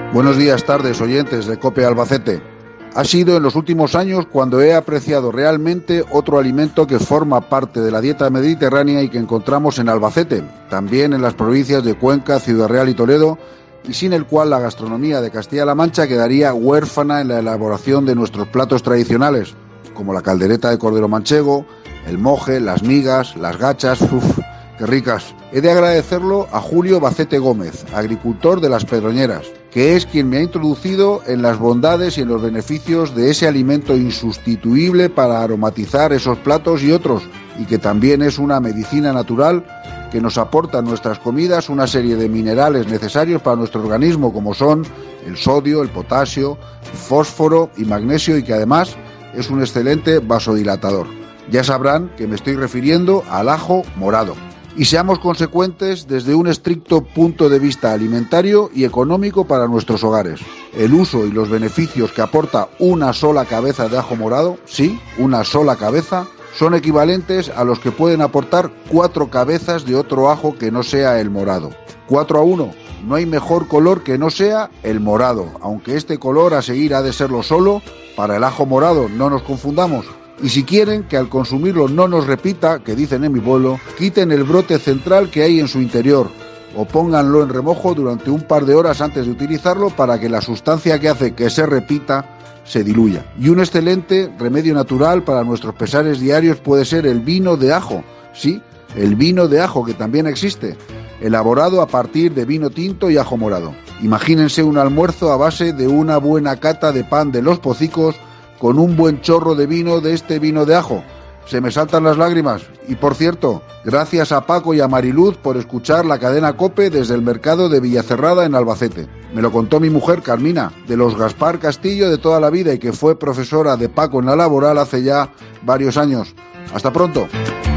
Buenos días, tardes, oyentes de COPE Albacete. Ha sido en los últimos años cuando he apreciado realmente otro alimento que forma parte de la dieta mediterránea y que encontramos en Albacete, también en las provincias de Cuenca, Ciudad Real y Toledo, y sin el cual la gastronomía de Castilla-La Mancha quedaría huérfana en la elaboración de nuestros platos tradicionales, como la caldereta de cordero manchego, el moje, las migas, las gachas. ¡Uf! ¡Qué ricas! He de agradecerlo a Julio Bacete Gómez, agricultor de Las Pedroñeras, que es quien me ha introducido en las bondades y en los beneficios de ese alimento insustituible para aromatizar esos platos y otros, y que también es una medicina natural que nos aporta en nuestras comidas una serie de minerales necesarios para nuestro organismo, como son el sodio, el potasio, el fósforo y magnesio, y que además es un excelente vasodilatador. Ya sabrán que me estoy refiriendo al ajo morado. Y seamos consecuentes desde un estricto punto de vista alimentario y económico para nuestros hogares. El uso y los beneficios que aporta una sola cabeza de ajo morado, sí, una sola cabeza, son equivalentes a los que pueden aportar 4 cabezas de otro ajo que no sea el morado. 4-1, no hay mejor color que no sea el morado, aunque este color a seguir ha de serlo solo para el ajo morado, no nos confundamos. Y si quieren que al consumirlo no nos repita, que dicen en mi pueblo, quiten el brote central que hay en su interior o pónganlo en remojo durante un par de horas antes de utilizarlo para que la sustancia que hace que se repita se diluya. Y un excelente remedio natural para nuestros pesares diarios puede ser el vino de ajo. Sí, el vino de ajo, que también existe, elaborado a partir de vino tinto y ajo morado. Imagínense un almuerzo a base de una buena cata de pan de Los Pocicos con un buen chorro de vino de este vino de ajo. Se me saltan las lágrimas. Y por cierto, gracias a Paco y a Mariluz por escuchar la cadena COPE desde el mercado de Villacerrada en Albacete. Me lo contó mi mujer Carmina, de los Gaspar Castillo de toda la vida y que fue profesora de Paco en la Laboral hace ya varios años. Hasta pronto.